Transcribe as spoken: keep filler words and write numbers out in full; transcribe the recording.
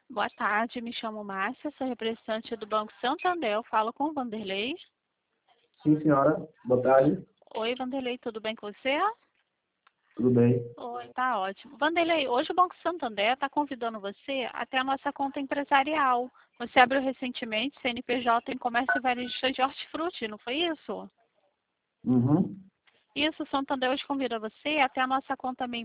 Boa tarde, me chamo Márcia, sou representante do Banco Santander. Eu falo com o Vanderlei. Sim, senhora. Boa tarde. Oi, Vanderlei, tudo bem com você? Tudo bem? Oi, tá ótimo. Vanderlei, hoje o Banco Santander está convidando você até a nossa conta empresarial. Você abriu recentemente C N P J em comércio varejista de hortifruti, não foi isso? Uhum. Isso, o Santander hoje convida você até a nossa conta